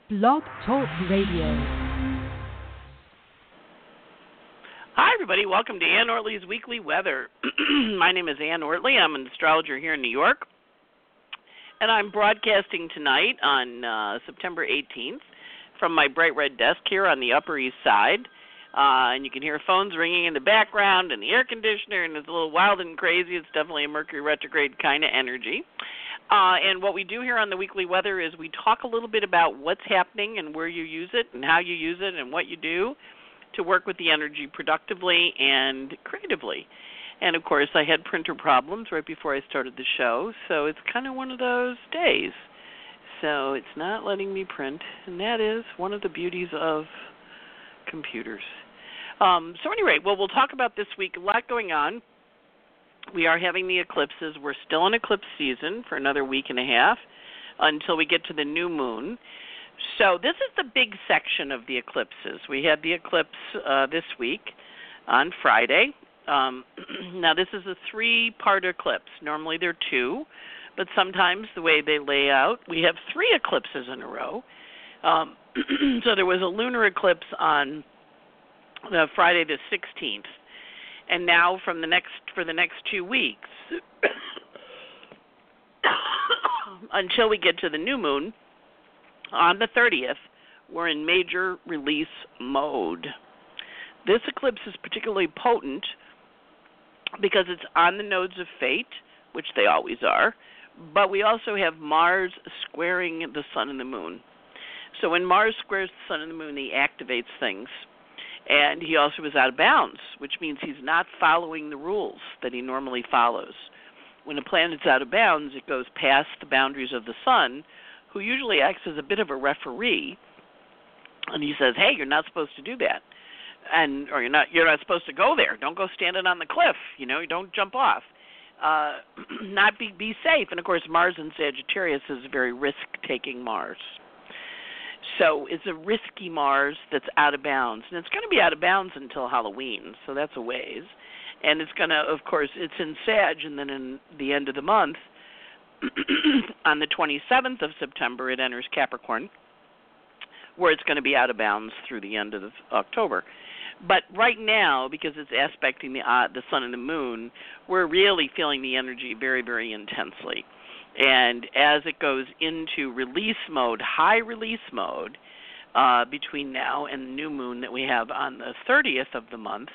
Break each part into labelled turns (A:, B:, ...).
A: Blog Talk Radio.
B: Hi, everybody. Welcome to Ann Ortley's Weekly Weather. My name is Ann Ortley. I'm an astrologer here in New York. And I'm broadcasting tonight on September 18th from my bright red desk here on the Upper East Side. And you can hear phones ringing in the background and the air conditioner, and it's a little wild and crazy. It's definitely a Mercury retrograde kind of energy. And what we do here on the Weekly Weather is we talk a little bit about what's happening and where you use it and how you use it and what you do to work with the energy productively and creatively. And, of course, I had printer problems right before I started the show, so it's kind of one of those days. So it's not letting me print, and that is one of the beauties of computers. So anyway, we'll talk about this week. A lot going on. We are having the eclipses. We're still in eclipse season for another week and a half until we get to the new moon. So this is the big section of the eclipses. We had the eclipse this week on Friday. Now, this is a three-part eclipse. Normally there are two, but sometimes the way they lay out, we have three eclipses in a row. So there was a lunar eclipse on Friday the 16th. And now for the next 2 weeks, until we get to the new moon, on the 30th, we're in major release mode. This eclipse is particularly potent because it's on the nodes of fate, which they always are, but we also have Mars squaring the sun and the moon. So when Mars squares the sun and the moon, he activates things. And he also is out of bounds, which means he's not following the rules that he normally follows. When a planet's out of bounds, it goes past the boundaries of the sun, who usually acts as a bit of a referee, and he says, "Hey, you're not supposed to do that," or you're not supposed to go there. Don't go standing on the cliff. You don't jump off. Be safe. And of course, Mars in Sagittarius is a very risk-taking Mars. So it's a risky Mars that's out of bounds. And it's going to be out of bounds until Halloween, so that's a ways. And it's going to, of course, it's in Sag, and then in the end of the month, on the 27th of September, it enters Capricorn, where it's going to be out of bounds through the end of October. But right now, because it's aspecting the sun and the moon, we're really feeling the energy very, very intensely. And as it goes into release mode, high release mode, between now and the new moon that we have on the 30th of the month,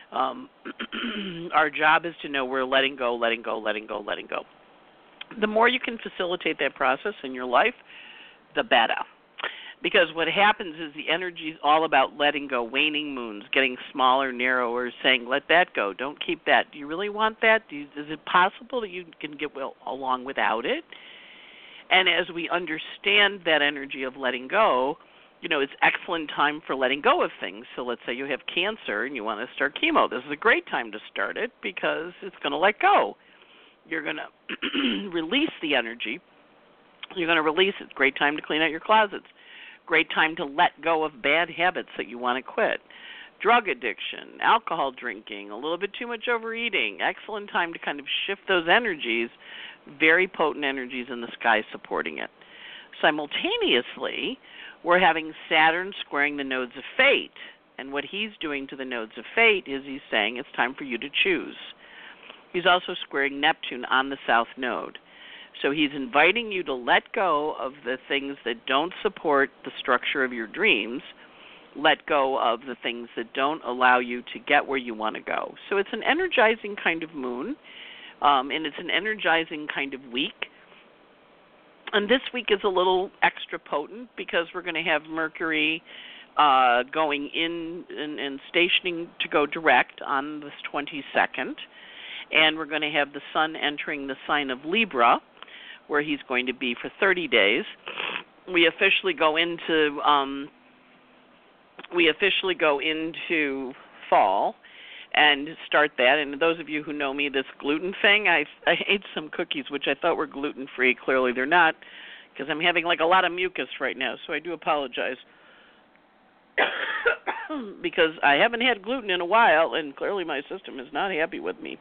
B: our job is to know we're letting go, letting go, letting go, letting go. The more you can facilitate that process in your life, the better. Because what happens is the energy is all about letting go, waning moons, getting smaller, narrower, saying, let that go, don't keep that. Do you really want that? Is it possible that you can get along without it? And as we understand that energy of letting go, it's excellent time for letting go of things. So let's say you have cancer and you want to start chemo. This is a great time to start it because it's going to let go. You're going to release the energy. You're going to release it. Great time to clean out your closets. Great time to let go of bad habits that you want to quit. Drug addiction, alcohol drinking, a little bit too much overeating. Excellent time to kind of shift those energies, very potent energies in the sky supporting it. Simultaneously, we're having Saturn squaring the nodes of fate. And what he's doing to the nodes of fate is he's saying it's time for you to choose. He's also squaring Neptune on the south node. So he's inviting you to let go of the things that don't support the structure of your dreams, let go of the things that don't allow you to get where you want to go. So it's an energizing kind of moon, and it's an energizing kind of week. And this week is a little extra potent because we're going to have Mercury going in and stationing to go direct on this 22nd, and we're going to have the Sun entering the sign of Libra, where he's going to be for 30 days. We officially go into fall and start that. And those of you who know me, this gluten thing, I ate some cookies which I thought were gluten-free. Clearly they're not, because I'm having a lot of mucus right now, so I do apologize. Because I haven't had gluten in a while, and clearly my system is not happy with me.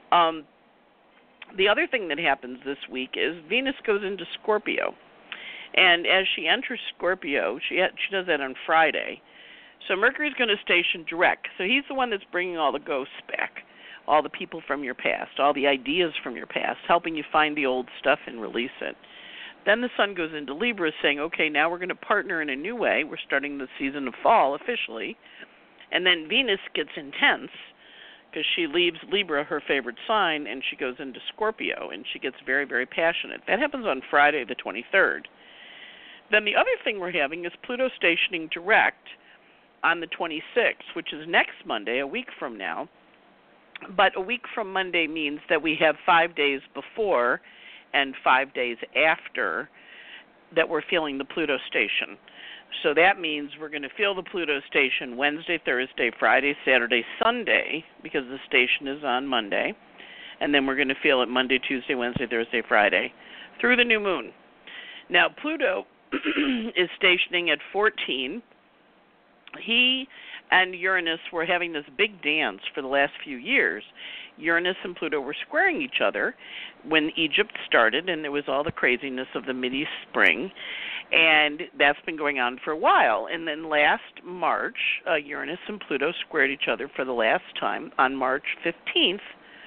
B: The other thing that happens this week is Venus goes into Scorpio. And as she enters Scorpio, she does that on Friday. So Mercury's going to station direct. So he's the one that's bringing all the ghosts back, all the people from your past, all the ideas from your past, helping you find the old stuff and release it. Then the sun goes into Libra saying, okay, now we're going to partner in a new way. We're starting the season of fall officially. And then Venus gets intense because she leaves Libra, her favorite sign, and she goes into Scorpio, and she gets very, very passionate. That happens on Friday the 23rd. Then the other thing we're having is Pluto stationing direct on the 26th, which is next Monday, a week from now. But a week from Monday means that we have 5 days before and 5 days after that we're feeling the Pluto station. So that means we're going to feel the Pluto station Wednesday, Thursday, Friday, Saturday, Sunday, because the station is on Monday. And then we're going to feel it Monday, Tuesday, Wednesday, Thursday, Friday, through the new moon. Now, Pluto is stationing at 14. He and Uranus were having this big dance for the last few years. Uranus and Pluto were squaring each other when Egypt started, and there was all the craziness of the Mideast spring, and that's been going on for a while. And then last March, Uranus and Pluto squared each other for the last time on March 15th,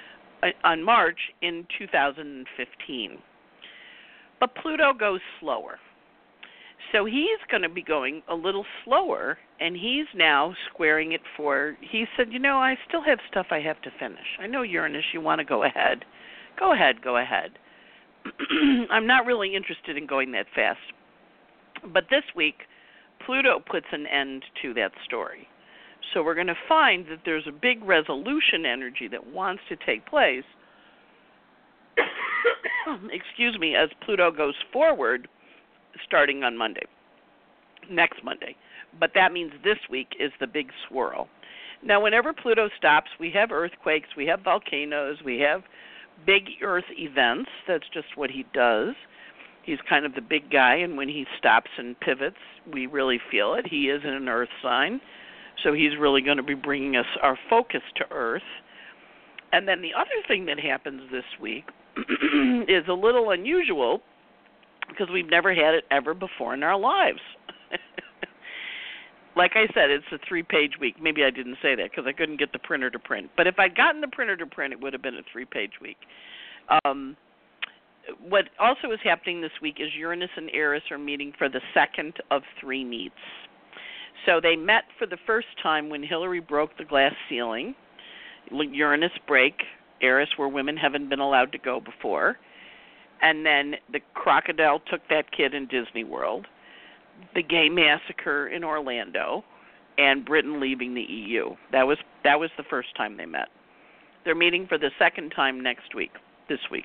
B: in 2015. But Pluto goes slower. So he's going to be going a little slower, and he's now squaring it for, he said, I still have stuff I have to finish. I know, Uranus, you want to go ahead. Go ahead. I'm not really interested in going that fast. But this week, Pluto puts an end to that story. So we're going to find that there's a big resolution energy that wants to take place, as Pluto goes forward, starting on Monday, next Monday. But that means this week is the big swirl. Now, whenever Pluto stops, we have earthquakes, we have volcanoes, we have big Earth events. That's just what he does. He's kind of the big guy, and when he stops and pivots, we really feel it. He is in an Earth sign, so he's really going to be bringing us our focus to Earth. And then the other thing that happens this week is a little unusual, because we've never had it ever before in our lives. Like I said, it's a 3-page week. Maybe I didn't say that because I couldn't get the printer to print. But if I'd gotten the printer to print, it would have been a 3-page week. What also is happening this week is Uranus and Eris are meeting for the second of 3 meets. So they met for the first time when Hillary broke the glass ceiling. Uranus break, Eris, where women haven't been allowed to go before. And then the crocodile took that kid in Disney World, the gay massacre in Orlando, and Britain leaving the EU. That was the first time they met. They're meeting for the second time this week.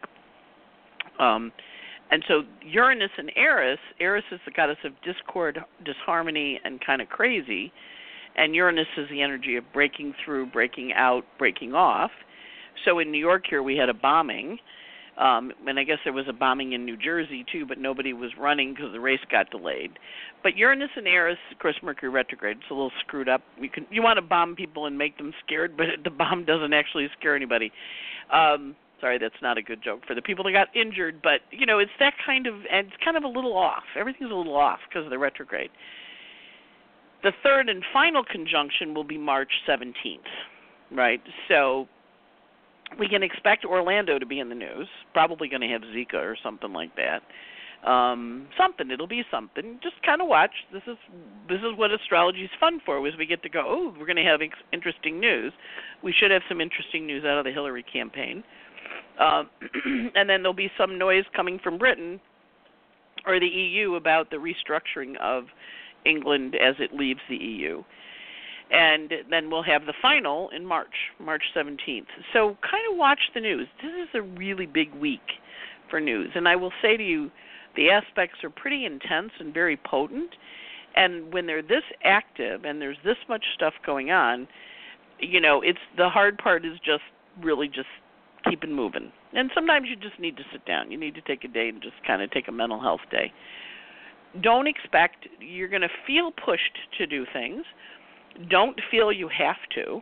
B: And so Uranus and Eris is the goddess of discord, disharmony, and kind of crazy. And Uranus is the energy of breaking through, breaking out, breaking off. So in New York here we had a bombing. And I guess there was a bombing in New Jersey, too, but nobody was running because the race got delayed. But Uranus and Eris, of course, Mercury retrograde, it's a little screwed up. You want to bomb people and make them scared, but the bomb doesn't actually scare anybody. Sorry, that's not a good joke for the people that got injured, but, it's that kind of, and it's kind of a little off. Everything's a little off because of the retrograde. The third and final conjunction will be March 17th, right? So we can expect Orlando to be in the news. Probably going to have Zika or something like that. It'll be something. Just kind of watch. This is what astrology is fun for. Is we get to go, we're going to have interesting news. We should have some interesting news out of the Hillary campaign. And then there'll be some noise coming from Britain or the EU about the restructuring of England as it leaves the EU. And then we'll have the final in March 17th. So kind of watch the news. This is a really big week for news. And I will say to you, the aspects are pretty intense and very potent. And when they're this active and there's this much stuff going on, it's the hard part is just really just keeping moving. And sometimes you just need to sit down. You need to take a day and just kind of take a mental health day. Don't expect you're going to feel pushed to do things. Don't feel you have to.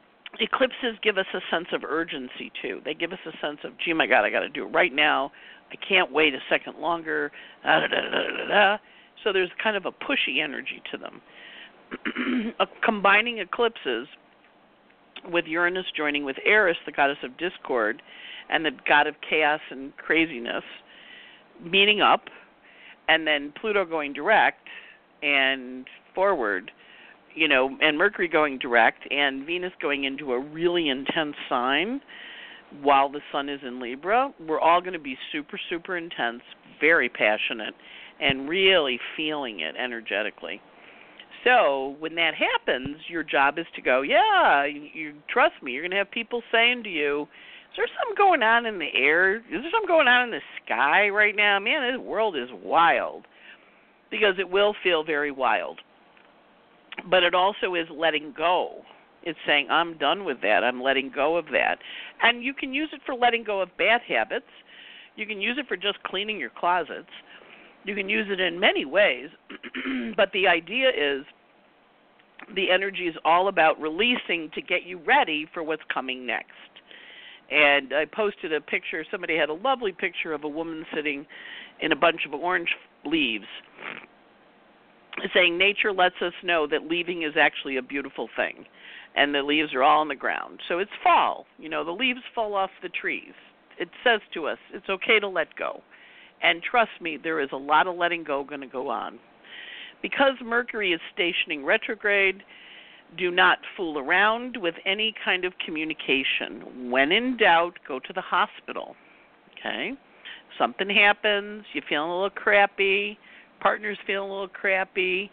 B: Eclipses give us a sense of urgency, too. They give us a sense of, gee, my God, I got to do it right now. I can't wait a second longer. Da, da, da, da, da, da. So there's kind of a pushy energy to them. Combining eclipses with Uranus joining with Eris, the goddess of discord, and the god of chaos and craziness, meeting up, and then Pluto going direct and forward, and Mercury going direct, and Venus going into a really intense sign while the sun is in Libra. We're all going to be super, super intense, very passionate, and really feeling it energetically. So when that happens, your job is to go, yeah, you trust me. You're going to have people saying to you, is there something going on in the air? Is there something going on in the sky right now? Man, this world is wild. Because it will feel very wild. But it also is letting go. It's saying, I'm done with that. I'm letting go of that. And you can use it for letting go of bad habits. You can use it for just cleaning your closets. You can use it in many ways. But the idea is the energy is all about releasing to get you ready for what's coming next. And I posted a picture. Somebody had a lovely picture of a woman sitting in a bunch of orange leaves, saying nature lets us know that leaving is actually a beautiful thing. And the leaves are all on the ground. So it's fall. The leaves fall off the trees. It says to us, it's okay to let go. And trust me, there is a lot of letting go going to go on. Because Mercury is stationing retrograde, do not fool around with any kind of communication. When in doubt, go to the hospital. Okay? Something happens, you're feeling a little crappy, partner's feeling a little crappy,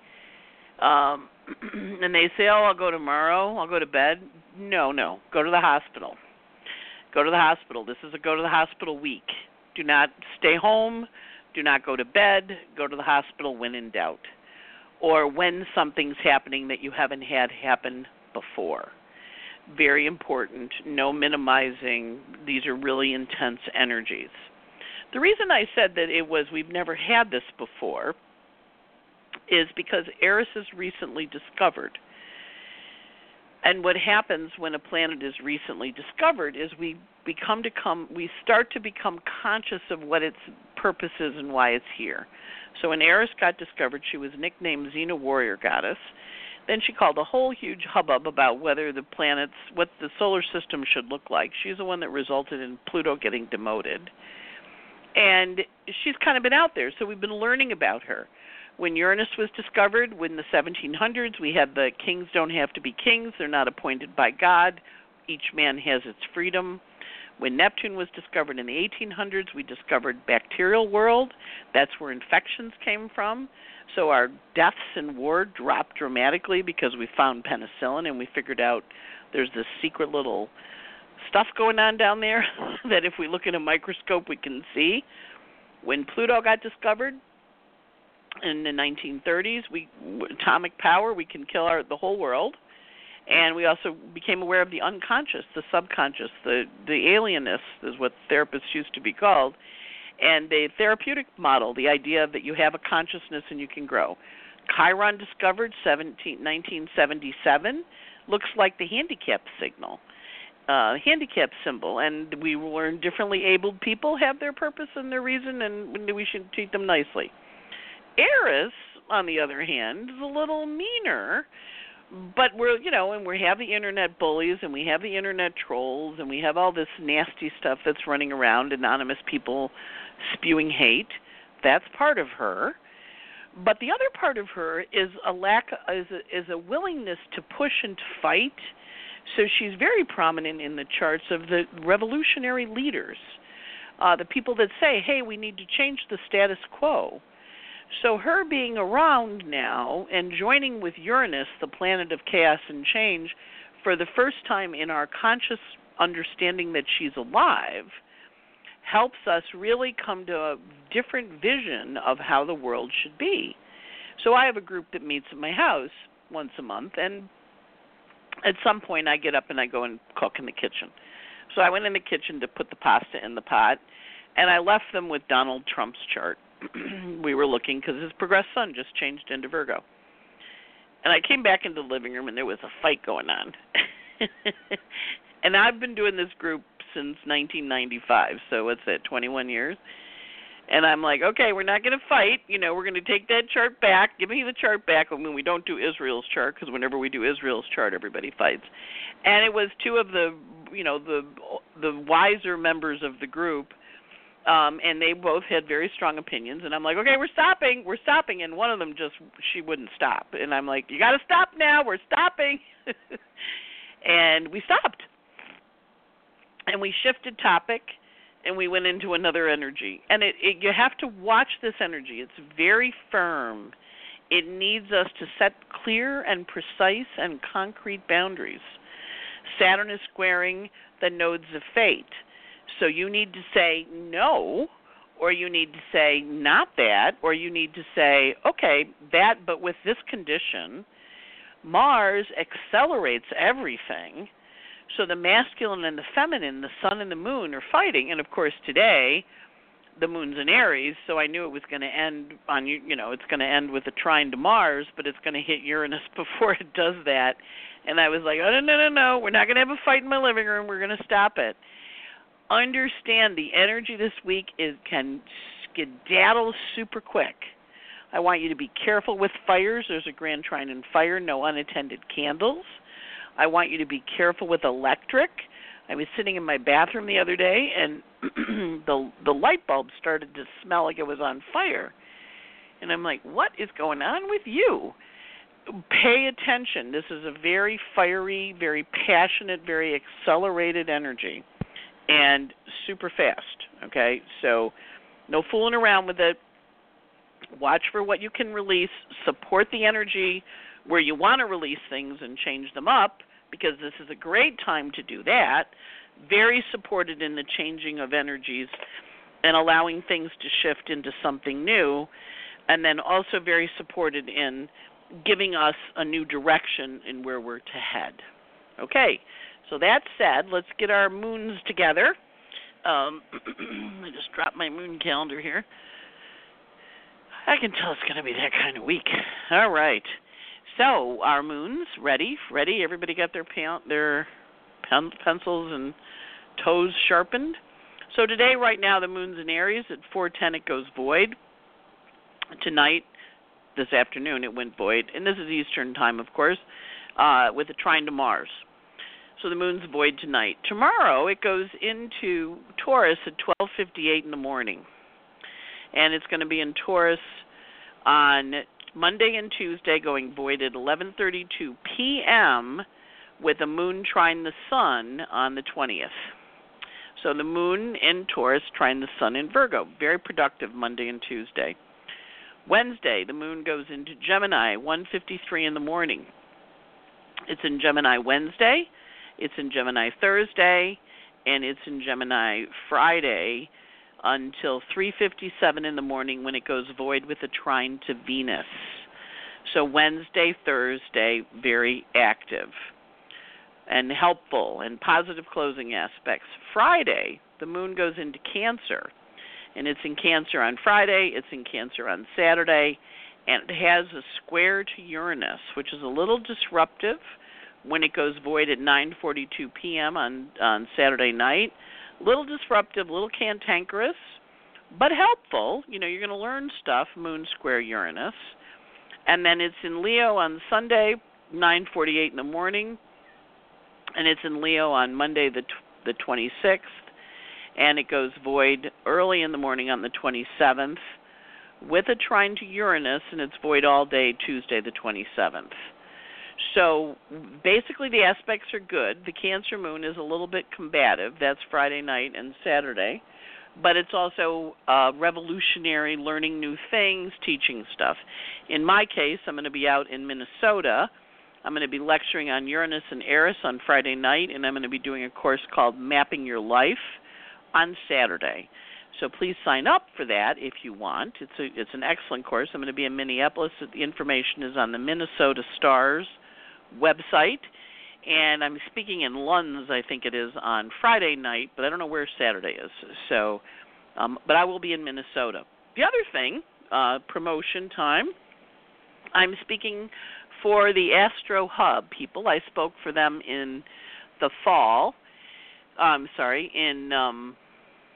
B: and they say, I'll go tomorrow, I'll go to bed. No, go to the hospital. Go to the hospital. This is a go to the hospital week. Do not stay home. Do not go to bed. Go to the hospital when in doubt. Or when something's happening that you haven't had happen before. Very important. No minimizing. These are really intense energies. The reason I said that we've never had this before is because Eris is recently discovered. And what happens when a planet is recently discovered is we start to become conscious of what its purpose is and why it's here. So when Eris got discovered, she was nicknamed Xena Warrior Goddess. Then she called a whole huge hubbub about whether the planets, what the solar system should look like. She's the one that resulted in Pluto getting demoted. And she's kind of been out there, so we've been learning about her. When Uranus was discovered, in the 1700s, we had the kings don't have to be kings. They're not appointed by God. Each man has its freedom. When Neptune was discovered in the 1800s, we discovered bacterial world. That's where infections came from. So our deaths in war dropped dramatically because we found penicillin and we figured out there's this secret little stuff going on down there that if we look in a microscope we can see. When Pluto got discovered in the 1930s, atomic power, we can kill the whole world. And we also became aware of the unconscious, the subconscious, the alienness is what therapists used to be called. And the therapeutic model, the idea that you have a consciousness and you can grow. Chiron discovered 1977, looks like the handicap signal. Handicap symbol, and we learn differently abled people have their purpose and their reason, and we should treat them nicely. Eris, on the other hand, is a little meaner, but and we have the internet bullies, and we have the internet trolls, and we have all this nasty stuff that's running around, anonymous people spewing hate. That's part of her. But the other part of her is a willingness to push and to fight. So she's very prominent in the charts of the revolutionary leaders, the people that say, hey, we need to change the status quo. So her being around now and joining with Uranus, the planet of chaos and change, for the first time in our conscious understanding that she's alive, helps us really come to a different vision of how the world should be. So I have a group that meets at my house once a month, and at some point I get up and I go and cook in the kitchen. So I went in the kitchen to put the pasta in the pot, and I left them with Donald Trump's chart. We were looking because his progressed sun just changed into Virgo. And I came back into the living room, and there was a fight going on. And I've been doing this group since 1995, so what's that, 21 years? And I'm like, okay, we're not going to fight. We're going to take that chart back. Give me the chart back. I mean, we don't do Israel's chart because whenever we do Israel's chart, everybody fights. And it was two of the, the wiser members of the group, and they both had very strong opinions. And I'm like, okay, we're stopping. And one of them she wouldn't stop. And I'm like, you got to stop now. We're stopping. And we stopped. And we shifted topic. And we went into another energy. And you have to watch this energy. It's very firm. It needs us to set clear and precise and concrete boundaries. Saturn is squaring the nodes of fate. So you need to say no, or you need to say not that, or you need to say, okay, that, but with this condition. Mars accelerates everything. So the masculine and the feminine, the sun and the moon, are fighting. And, of course, today the moon's in Aries, so I knew it was going to end on, it's going to end with a trine to Mars, but it's going to hit Uranus before it does that. And I was like, oh, no, we're not going to have a fight in my living room. We're going to stop it. Understand the energy this week can skedaddle super quick. I want you to be careful with fires. There's a grand trine in fire, no unattended candles. I want you to be careful with electric. I was sitting in my bathroom the other day, and the light bulb started to smell like it was on fire. And I'm like, what is going on with you? Pay attention. This is a very fiery, very passionate, very accelerated energy, and super fast, okay? So no fooling around with it. Watch for what you can release. Support the energy where you want to release things and change them up, because this is a great time to do that. Very supported in the changing of energies and allowing things to shift into something new, and then also very supported in giving us a new direction in where we're to head. Okay, so that said, let's get our moons together. I just dropped my moon calendar here. I can tell it's going to be that kind of week. All right. So our moons, ready? Everybody got their pencils and toes sharpened? So today, right now, the moon's in Aries. At 4:10, it goes void. Tonight, this afternoon, it went void. And this is Eastern time, of course, with a trine to Mars. So the moon's void tonight. Tomorrow, it goes into Taurus at 12:58 in the morning. And it's going to be in Taurus on Monday and Tuesday, going void at 11:32 p.m. with a moon trine the sun on the 20th. So the moon in Taurus trine the sun in Virgo. Very productive Monday and Tuesday. Wednesday, the moon goes into Gemini, 1:53 in the morning. It's in Gemini Wednesday, it's in Gemini Thursday, and it's in Gemini Friday until 3:57 in the morning, when it goes void with a trine to Venus. So Wednesday, Thursday, very active and helpful and positive closing aspects. Friday, the moon goes into Cancer, and it's in Cancer on Friday, it's in Cancer on Saturday, and it has a square to Uranus, which is a little disruptive when it goes void at 9:42 p.m. on Saturday night. Little disruptive, little cantankerous, but helpful. You're going to learn stuff, moon square Uranus. And then it's in Leo on Sunday, 9:48 in the morning. And it's in Leo on Monday, the 26th. And it goes void early in the morning on the 27th with a trine to Uranus, and it's void all day Tuesday, the 27th. So basically the aspects are good. The Cancer moon is a little bit combative. That's Friday night and Saturday. But it's also revolutionary, learning new things, teaching stuff. In my case, I'm going to be out in Minnesota. I'm going to be lecturing on Uranus and Eris on Friday night, and I'm going to be doing a course called Mapping Your Life on Saturday. So please sign up for that if you want. It's an excellent course. I'm going to be in Minneapolis. The information is on the Minnesota Stars website, and I'm speaking in Lunds, I think it is, on Friday night, but I don't know where Saturday is. So, but I will be in Minnesota. The other thing, promotion time, I'm speaking for the Astro Hub people. I spoke for them in the fall. In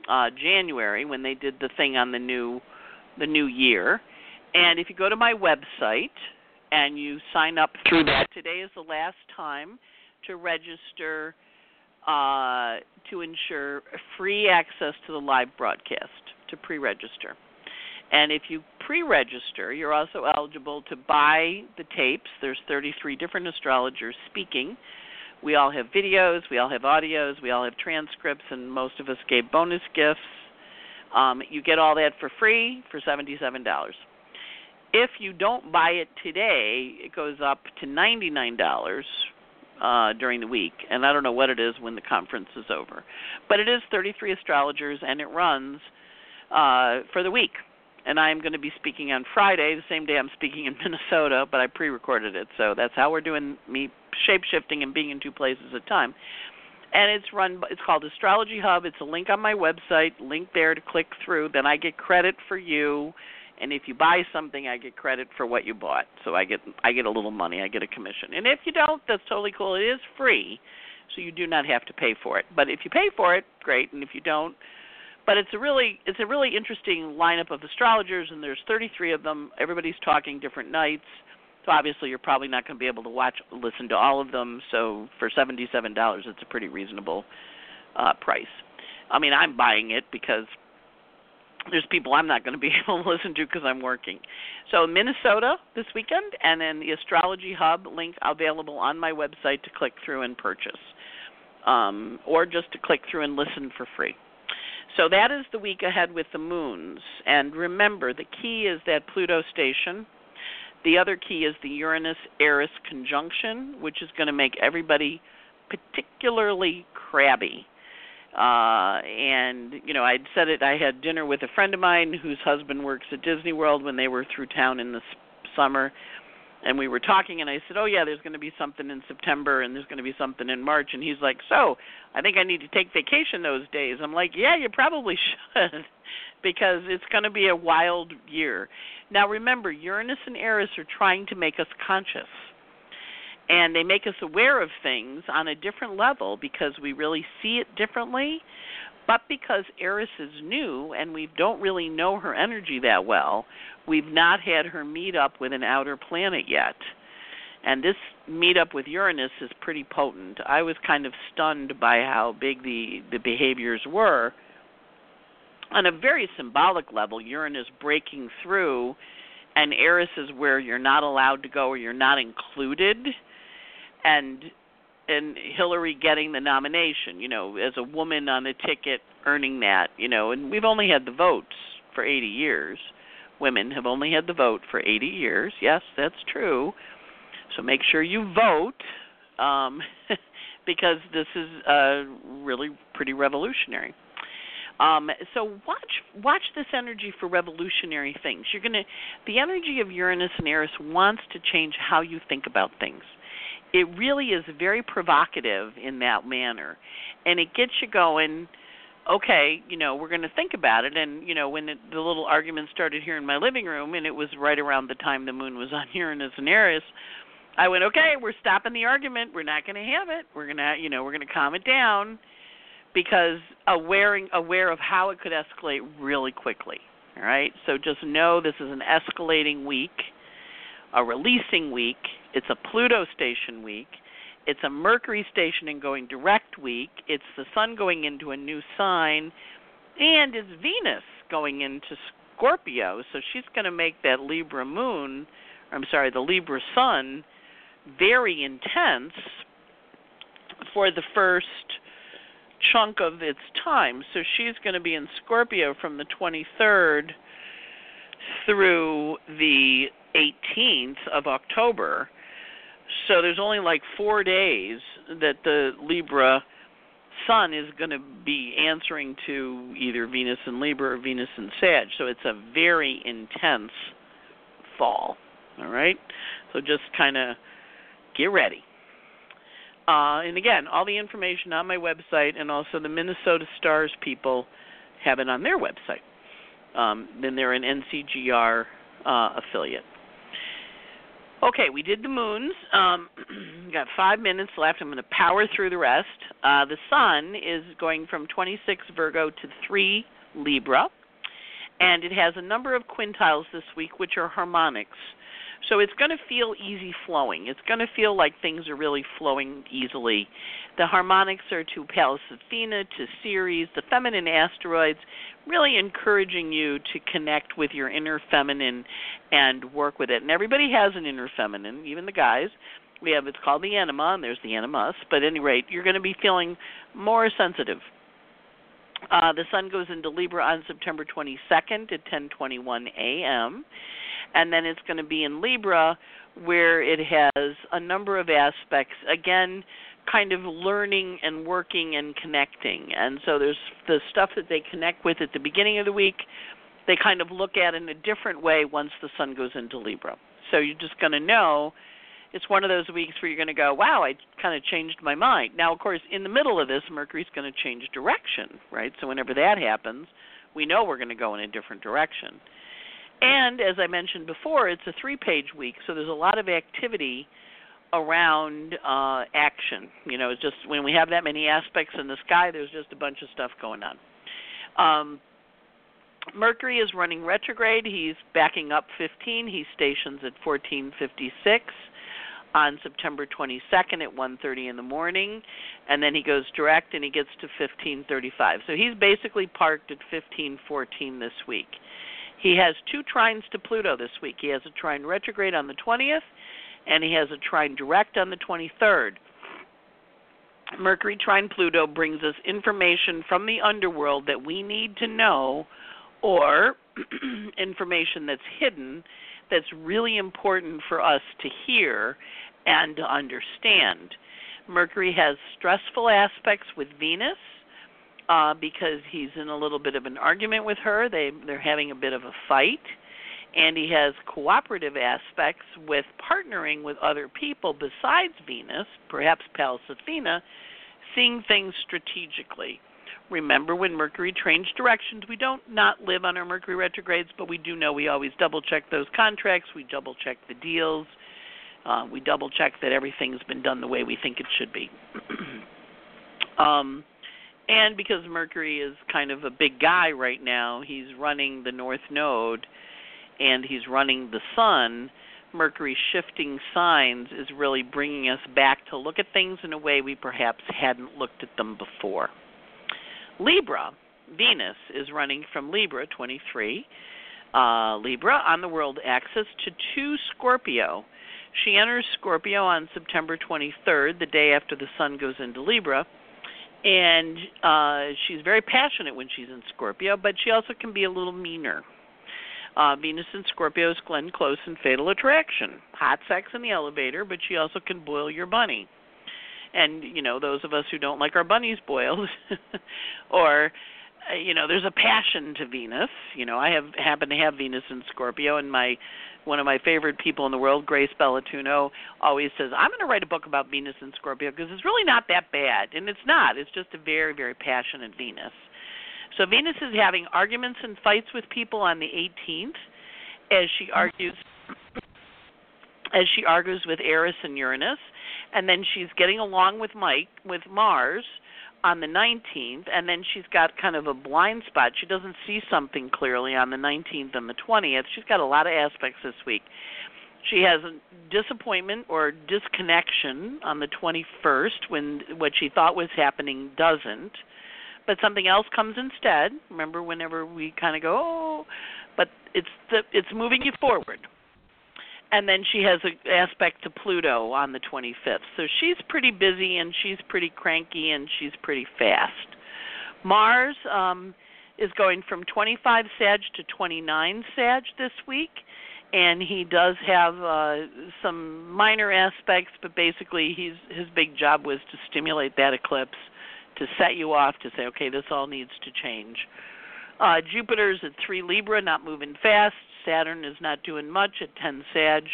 B: January when they did the thing on the new year. And if you go to my website and you sign up through that, today is the last time to register to ensure free access to the live broadcast, to pre-register. And if you pre-register, you're also eligible to buy the tapes. There's 33 different astrologers speaking. We all have videos, we all have audios, we all have transcripts, and most of us gave bonus gifts. You get all that for free for $77. If you don't buy it today, it goes up to $99 during the week. And I don't know what it is when the conference is over. But it is 33 astrologers, and it runs for the week. And I'm going to be speaking on Friday, the same day I'm speaking in Minnesota, but I pre-recorded it. So that's how we're doing me shape-shifting and being in two places at a time. And it's called Astrology Hub. It's a link on my website, link there to click through. Then I get credit for you. And if you buy something, I get credit for what you bought. So I get a little money. I get a commission. And if you don't, that's totally cool. It is free, so you do not have to pay for it. But if you pay for it, great. And if you don't, but it's a really interesting lineup of astrologers, and there's 33 of them. Everybody's talking different nights. So obviously you're probably not going to be able to listen to all of them. So for $77, it's a pretty reasonable price. I mean, I'm buying it because there's people I'm not going to be able to listen to because I'm working. So Minnesota this weekend, and then the Astrology Hub link available on my website to click through and purchase, or just to click through and listen for free. So that is the week ahead with the moons. And remember, the key is that Pluto station. The other key is the Uranus-Eris conjunction, which is going to make everybody particularly crabby. And, you know, I'd said it, I had dinner with a friend of mine whose husband works at Disney World when they were through town in the summer. And we were talking, and I said, oh, yeah, there's going to be something in September, and there's going to be something in March. And he's like, so I think I need to take vacation those days. I'm like, yeah, you probably should, because it's going to be a wild year. Now, remember, Uranus and Eris are trying to make us conscious. And they make us aware of things on a different level because we really see it differently. But because Eris is new and we don't really know her energy that well, we've not had her meet up with an outer planet yet. And this meetup with Uranus is pretty potent. I was kind of stunned by how big the behaviors were. On a very symbolic level, Uranus breaking through, and Eris is where you're not allowed to go or you're not included. And Hillary getting the nomination, you know, as a woman on a ticket earning that, you know, and we've only had the votes for 80 years. Women have only had the vote for 80 years. Yes, that's true. So make sure you vote because this is really pretty revolutionary. So watch this energy for revolutionary things. The energy of Uranus and Eris wants to change how you think about things. It really is very provocative in that manner, and it gets you going, okay, you know, we're going to think about it. And, you know, when the little argument started here in my living room, and it was right around the time the moon was on Uranus and Eris, I went, okay, we're stopping the argument. We're not going to have it. We're going to calm it down, because aware of how it could escalate really quickly. All right? So just know this is an escalating week, a releasing week. It's a Pluto station week. It's a Mercury station and going direct week. It's the sun going into a new sign, and it's Venus going into Scorpio. So she's going to make that the Libra sun very intense for the first chunk of its time. So she's going to be in Scorpio from the 23rd through the 18th of October. So there's only like 4 days that the Libra sun is going to be answering to either Venus in Libra or Venus in Sag. So it's a very intense fall. All right? So just kind of get ready. And again, all the information on my website, and also the Minnesota Stars people have it on their website. Then they're an NCGR affiliate. Okay, we did the moons. Got 5 minutes left. I'm going to power through the rest. The sun is going from 26 Virgo to 3 Libra, and it has a number of quintiles this week, which are harmonics. So it's going to feel easy flowing. It's going to feel like things are really flowing easily. The harmonics are to Pallas Athena, to Ceres, the feminine asteroids, really encouraging you to connect with your inner feminine and work with it. And everybody has an inner feminine, even the guys. It's called the anima, and there's the animus. But at any rate, you're going to be feeling more sensitive. The sun goes into Libra on September 22nd at 10:21 a.m., and then it's going to be in Libra where it has a number of aspects, again, kind of learning and working and connecting. And so there's the stuff that they connect with at the beginning of the week, they kind of look at in a different way once the sun goes into Libra. So you're just going to know it's one of those weeks where you're going to go, wow, I kind of changed my mind. Now, of course, in the middle of this, Mercury's going to change direction, right? So whenever that happens, we know we're going to go in a different direction. And as I mentioned before, it's a 3-page week, so there's a lot of activity around action. It's just when we have that many aspects in the sky, there's just a bunch of stuff going on. Mercury is running retrograde. He's backing up 15. He stations at 1456 on September 22nd at 1:30 in the morning, and then he goes direct and he gets to 1535. So he's basically parked at 1514 this week. He has 2 trines to Pluto this week. He has a trine retrograde on the 20th, and he has a trine direct on the 23rd. Mercury trine Pluto brings us information from the underworld that we need to know, or information that's hidden that's really important for us to hear and to understand. Mercury has stressful aspects with Venus, because he's in a little bit of an argument with her. They're having a bit of a fight. And he has cooperative aspects with partnering with other people besides Venus, perhaps Pallas Athena, seeing things strategically. Remember, when Mercury changes directions, we don't not live on our Mercury retrogrades, but we do know we always double-check those contracts. We double-check the deals. We double-check that everything's been done the way we think it should be. And because Mercury is kind of a big guy right now, he's running the North Node, and he's running the sun. Mercury shifting signs is really bringing us back to look at things in a way we perhaps hadn't looked at them before. Libra, Venus is running from Libra 23, Libra on the world axis to 2 Scorpio. She enters Scorpio on September 23rd, the day after the sun goes into Libra. And she's very passionate when she's in Scorpio, but she also can be a little meaner. Venus in Scorpio is Glenn Close and Fatal Attraction. Hot sex in the elevator, but she also can boil your bunny. And, those of us who don't like our bunnies boiled, or, there's a passion to Venus. I happen to have Venus in Scorpio, and one of my favorite people in the world, Grace Bellatuno, always says, I'm going to write a book about Venus in Scorpio because it's really not that bad. And it's not. It's just a very, very passionate Venus. So Venus is having arguments and fights with people on the 18th as she argues with Eris and Uranus. And then she's getting along with Mars on the 19th, and then she's got kind of a blind spot. She doesn't see something clearly on the 19th and the 20th. She's got a lot of aspects this week. She has a disappointment or disconnection on the 21st when what she thought was happening doesn't, but something else comes instead. Remember, whenever we kind of go, oh, but it's moving you forward. And then she has an aspect to Pluto on the 25th. So she's pretty busy, and she's pretty cranky, and she's pretty fast. Mars is going from 25 Sag to 29 Sag this week, and he does have some minor aspects, but basically his big job was to stimulate that eclipse, to set you off, to say, okay, this all needs to change. Jupiter's at 3 Libra, not moving fast. Saturn is not doing much at 10 Sag.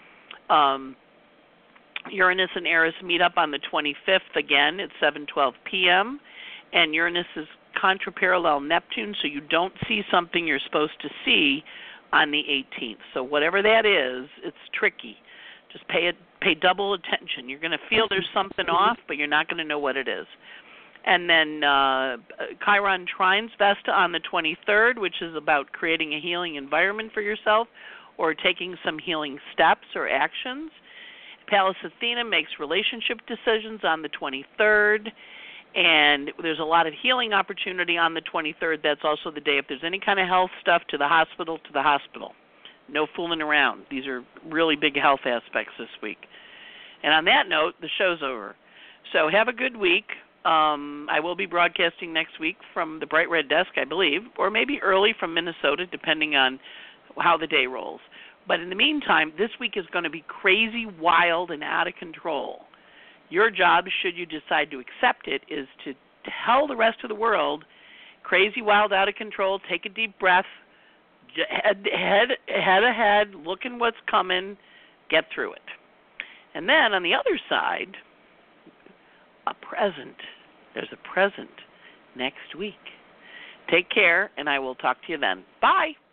B: Uranus and Eris meet up on the 25th again at 7:12 p.m. And Uranus is contraparallel Neptune, so you don't see something you're supposed to see on the 18th. So whatever that is, it's tricky. Just pay double attention. You're going to feel there's something off, but you're not going to know what it is. And then Chiron trines Vesta on the 23rd, which is about creating a healing environment for yourself or taking some healing steps or actions. Pallas Athena makes relationship decisions on the 23rd, and there's a lot of healing opportunity on the 23rd. That's also the day if there's any kind of health stuff, to the hospital, to the hospital. No fooling around. These are really big health aspects this week. And on that note, the show's over. So have a good week. I will be broadcasting next week from the Bright Red Desk, I believe, or maybe early from Minnesota, depending on how the day rolls. But in the meantime, this week is going to be crazy, wild, and out of control. Your job, should you decide to accept it, is to tell the rest of the world, crazy, wild, out of control, take a deep breath, head ahead, look in what's coming, get through it. And then on the other side, a present. There's a present next week. Take care, and I will talk to you then. Bye.